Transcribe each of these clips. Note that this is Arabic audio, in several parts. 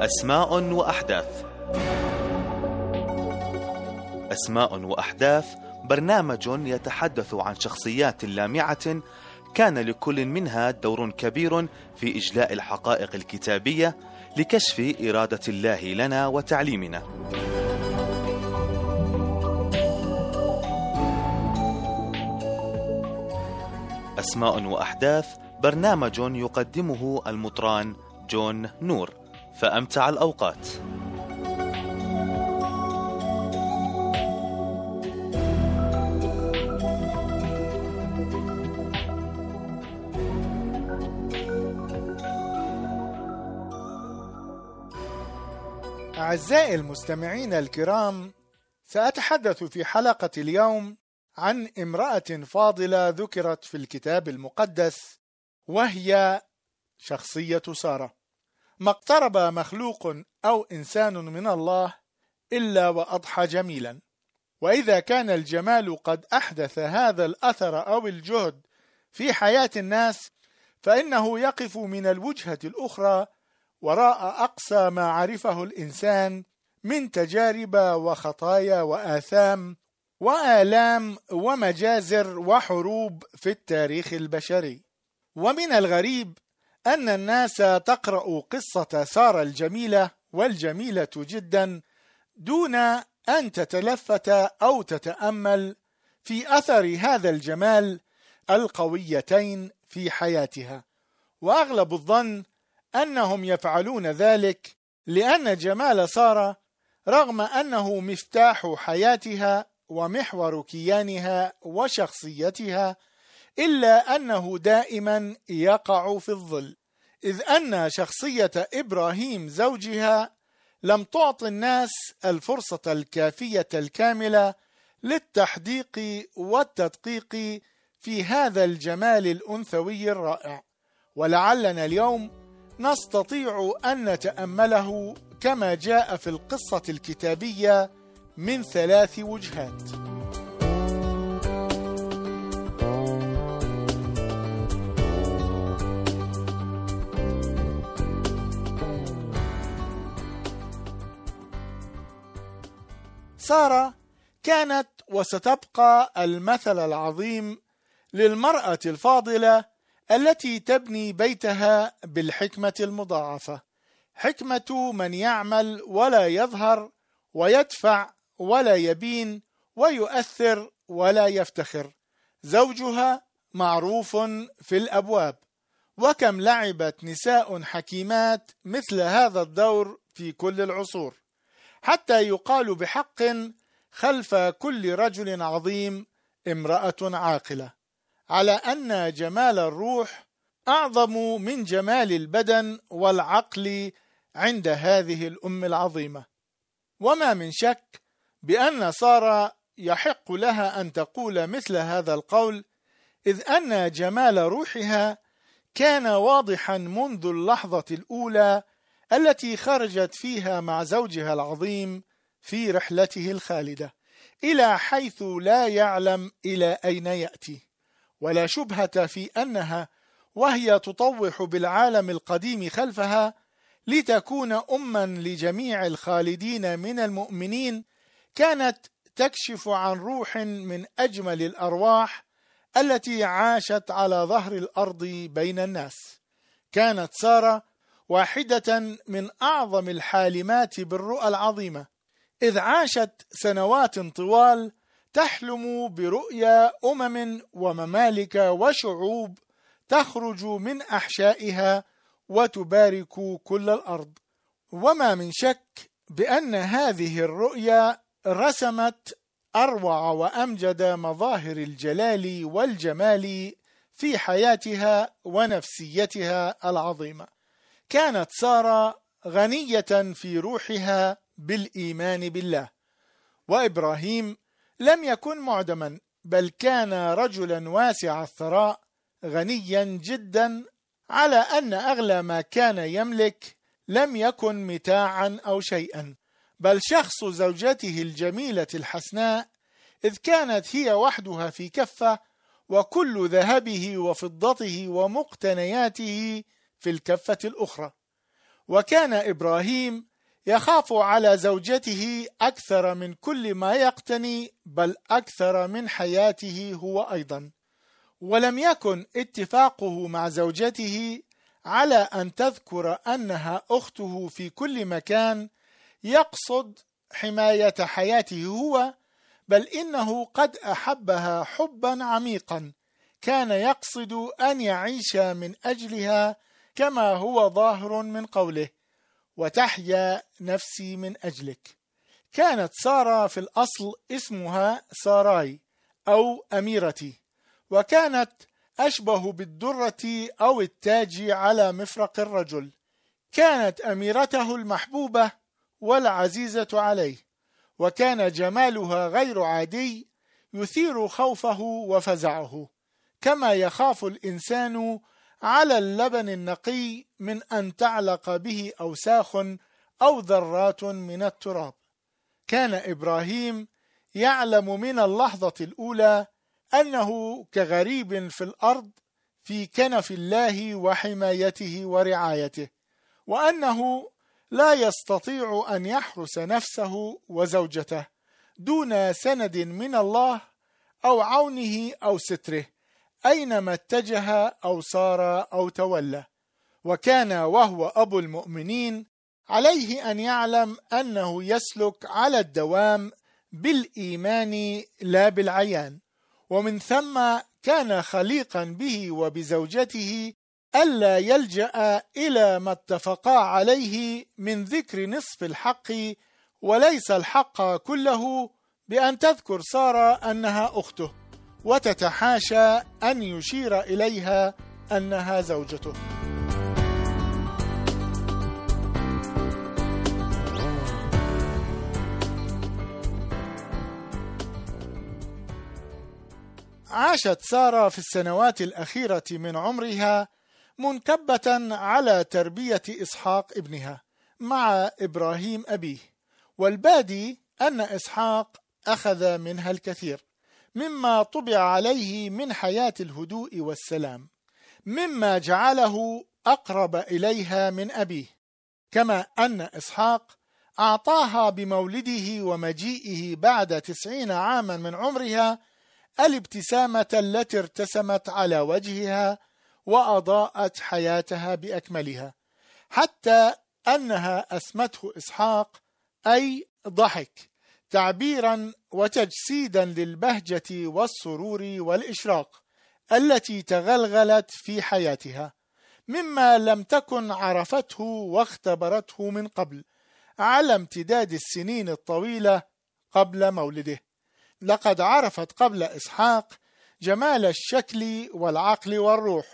أسماء وأحداث. أسماء وأحداث برنامج يتحدث عن شخصيات لامعة كان لكل منها دور كبير في إجلاء الحقائق الكتابية لكشف إرادة الله لنا وتعليمنا. أسماء وأحداث برنامج يقدمه المطران جون نور، فأمتع الأوقات. أعزائي المستمعين الكرام، سأتحدث في حلقة اليوم عن امرأة فاضلة ذكرت في الكتاب المقدس، وهي شخصية سارة. ما اقترب مخلوق أو إنسان من الله إلا وأضحى جميلا، وإذا كان الجمال قد أحدث هذا الأثر أو الجهد في حياة الناس، فإنه يقف من الوجهة الأخرى وراء أقصى ما عرفه الإنسان من تجارب وخطايا وآثام وآلام ومجازر وحروب في التاريخ البشري. ومن الغريب أن الناس تقرأ قصة سارة الجميلة والجميلة جدا دون أن تتلفت أو تتأمل في أثر هذا الجمال القويتين في حياتها، وأغلب الظن أنهم يفعلون ذلك لأن جمال سارة رغم أنه مفتاح حياتها ومحور كيانها وشخصيتها، إلا أنه دائما يقع في الظل، إذ أن شخصية إبراهيم زوجها لم تعطي الناس الفرصة الكافية الكاملة للتحديق والتدقيق في هذا الجمال الأنثوي الرائع، ولعلنا اليوم نستطيع أن نتأمله كما جاء في القصة الكتابية من 3 وجهات. سارة كانت وستبقى المثل العظيم للمرأة الفاضلة التي تبني بيتها بالحكمة المضاعفة، حكمة من يعمل ولا يظهر، ويدفع ولا يبين، ويؤثر ولا يفتخر. زوجها معروف في الأبواب، وكم لعبت نساء حكيمات مثل هذا الدور في كل العصور، حتى يقال بحق خلف كل رجل عظيم امرأة عاقلة، على أن جمال الروح أعظم من جمال البدن والعقل عند هذه الأم العظيمة. وما من شك بأن سارة يحق لها أن تقول مثل هذا القول، إذ أن جمال روحها كان واضحا منذ اللحظة الأولى التي خرجت فيها مع زوجها العظيم في رحلته الخالدة إلى حيث لا يعلم إلى أين يأتي، ولا شبهة في أنها وهي تطوح بالعالم القديم خلفها لتكون أما لجميع الخالدين من المؤمنين، كانت تكشف عن روح من أجمل الأرواح التي عاشت على ظهر الأرض بين الناس. كانت سارة واحدة من أعظم الحالمات بالرؤى العظيمة، إذ عاشت سنوات طوال تحلم برؤيا أمم وممالك وشعوب تخرج من أحشائها وتبارك كل الأرض. وما من شك بأن هذه الرؤيا رسمت أروع وأمجد مظاهر الجلال والجمال في حياتها ونفسيتها العظيمة. كانت سارة غنية في روحها بالإيمان بالله، وإبراهيم لم يكن معدما، بل كان رجلا واسع الثراء غنيا جدا، على أن أغلى ما كان يملك لم يكن متاعا أو شيئا، بل شخص زوجته الجميلة الحسناء، إذ كانت هي وحدها في كفة، وكل ذهبه وفضته ومقتنياته في الكفة الأخرى. وكان إبراهيم يخاف على زوجته أكثر من كل ما يقتني، بل أكثر من حياته هو أيضا. ولم يكن اتفاقه مع زوجته على أن تذكر أنها أخته في كل مكان يقصد حماية حياته هو، بل إنه قد أحبها حبا عميقا كان يقصد أن يعيش من أجلها، كما هو ظاهر من قوله: وتحيا نفسي من أجلك. كانت سارة في الأصل اسمها ساراي أو أميرتي، وكانت أشبه بالدرة أو التاج على مفرق الرجل. كانت أميرته المحبوبة والعزيزة عليه، وكان جمالها غير عادي يثير خوفه وفزعه، كما يخاف الإنسان على اللبن النقي من أن تعلق به أوساخ أو ذرات من التراب. كان إبراهيم يعلم من اللحظة الأولى أنه كغريب في الأرض في كنف الله وحمايته ورعايته، وأنه لا يستطيع أن يحرس نفسه وزوجته دون سند من الله أو عونه أو ستره أينما اتجه أو سار أو تولى. وكان وهو أبو المؤمنين عليه أن يعلم أنه يسلك على الدوام بالإيمان لا بالعيان، ومن ثم كان خليقا به وبزوجته ألا يلجأ إلى ما اتفقا عليه من ذكر نصف الحق وليس الحق كله، بأن تذكر سارة أنها أخته وتتحاشى أن يشير إليها أنها زوجته. عاشت سارة في السنوات الأخيرة من عمرها منكبة على تربية إسحاق ابنها مع إبراهيم أبيه، والبادي أن إسحاق أخذ منها الكثير مما طبع عليه من حياة الهدوء والسلام، مما جعله أقرب إليها من أبيه، كما أن إسحاق أعطاها بمولده ومجيئه بعد 90 عاما من عمرها الابتسامة التي ارتسمت على وجهها وأضاءت حياتها بأكملها، حتى أنها أسمته إسحاق أي ضحك، تعبيرا وتجسيدا للبهجة والسرور والإشراق التي تغلغلت في حياتها، مما لم تكن عرفته واختبرته من قبل على امتداد السنين الطويلة قبل مولده. لقد عرفت قبل إسحاق جمال الشكل والعقل والروح،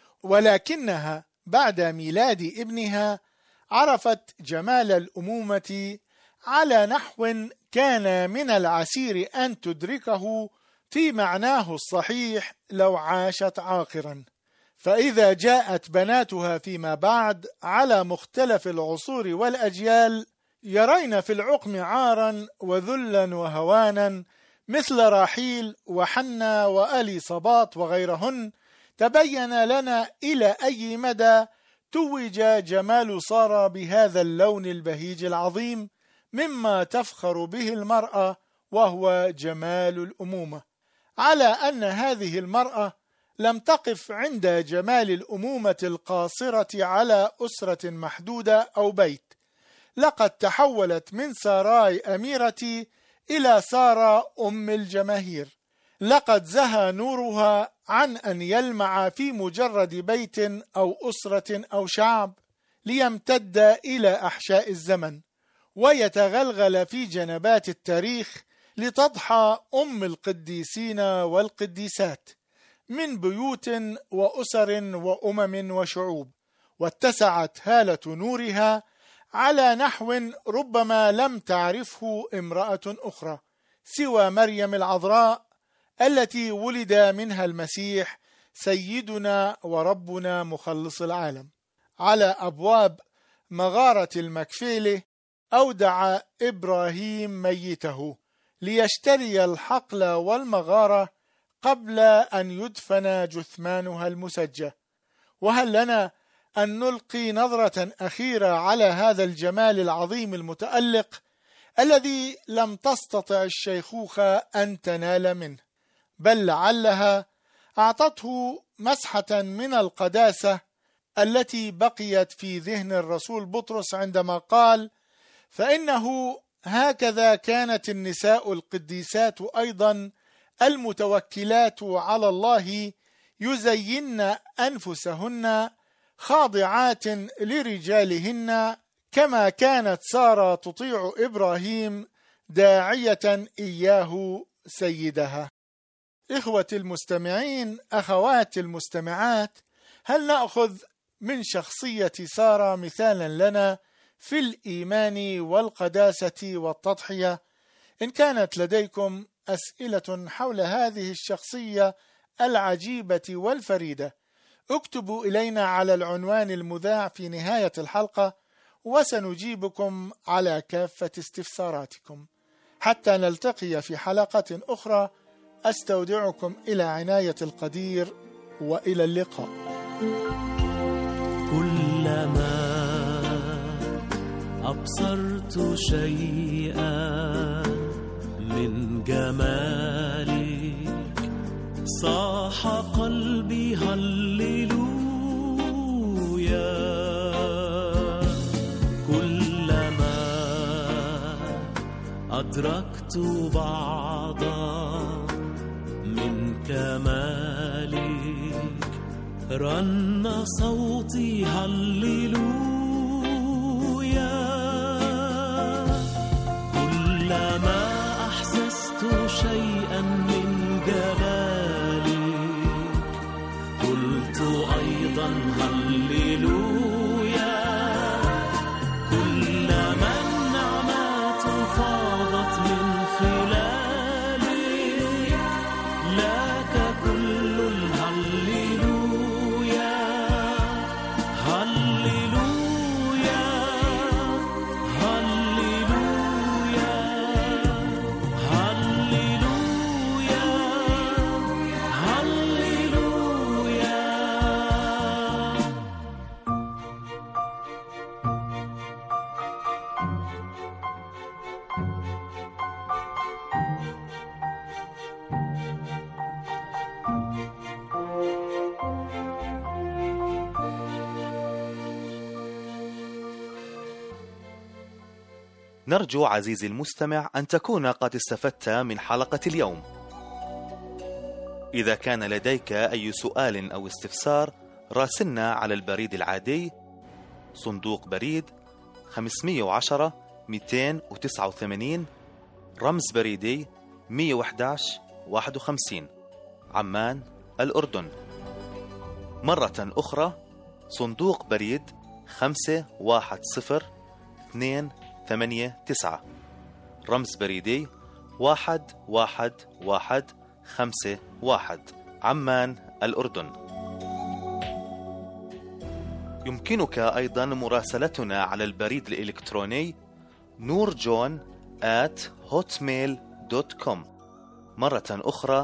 ولكنها بعد ميلاد ابنها عرفت جمال الأمومة على نحو كان من العسير أن تدركه في معناه الصحيح لو عاشت عاقرا. فإذا جاءت بناتها فيما بعد على مختلف العصور والأجيال يرين في العقم عارا وذلا وهوانا مثل راحيل وحنا وأليصابات وغيرهن، تبين لنا إلى أي مدى توج جمال سارة بهذا اللون البهيج العظيم مما تفخر به المرأة، وهو جمال الأمومة، على أن هذه المرأة لم تقف عند جمال الأمومة القاصرة على أسرة محدودة أو بيت، لقد تحولت من ساراي أميرتي إلى سارة أم الجماهير. لقد زهى نورها عن أن يلمع في مجرد بيت أو أسرة أو شعب، ليمتد إلى أحشاء الزمن ويتغلغل في جنبات التاريخ، لتضحى أم القديسين والقديسات من بيوت وأسر وأمم وشعوب، واتسعت هالة نورها على نحو ربما لم تعرفه امرأة أخرى سوى مريم العذراء التي ولد منها المسيح سيدنا وربنا مخلص العالم. على أبواب مغارة المكفيلة أودع إبراهيم ميته ليشتري الحقل والمغارة قبل أن يدفن جثمانها المسجى. وهل لنا أن نلقي نظرة أخيرة على هذا الجمال العظيم المتألق الذي لم تستطع الشيخوخة أن تنال منه، بل لعلها أعطته مسحة من القداسة التي بقيت في ذهن الرسول بطرس عندما قال: فإنه هكذا كانت النساء القديسات أيضا المتوكلات على الله يزين أنفسهن خاضعات لرجالهن كما كانت سارة تطيع إبراهيم داعية إياه سيدها. إخوتي المستمعين، أخواتي المستمعات، هل نأخذ من شخصية سارة مثالا لنا في الإيمان والقداسة والتضحية؟ إن كانت لديكم أسئلة حول هذه الشخصية العجيبة والفريدة، اكتبوا إلينا على العنوان المذاع في نهاية الحلقة، وسنجيبكم على كافة استفساراتكم. حتى نلتقي في حلقة أخرى، أستودعكم إلى عناية القدير، وإلى اللقاء. كلما أبصرت شيئا من جمالك صاح قلبي هللويا. كلما أدركت بعضا من كمالك رن صوتي هللويا. كلما أحسست شيئا من جلالك قلت أيضا هللويا. كلما النعمات فاضت من خلالك لك كل الهللويا. هللويا هللويا هللويا هللويا. نرجو عزيزي المستمع أن تكون قد استفدت من حلقة اليوم. إذا كان لديك أي سؤال أو استفسار، راسلنا على البريد العادي صندوق بريد 510 289 رمز بريدي 111 51 عمان الأردن. مرة أخرى صندوق بريد 510-289 رمز بريدي 11151 عمان الأردن. يمكنك أيضا مراسلتنا على البريد الإلكتروني noorjon@hotmail.com. مرة أخرى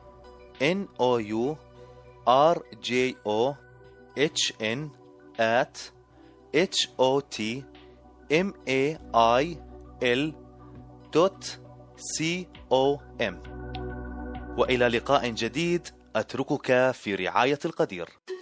nourjohn@hotmail.com. وإلى لقاء جديد، أتركك في رعاية القدير.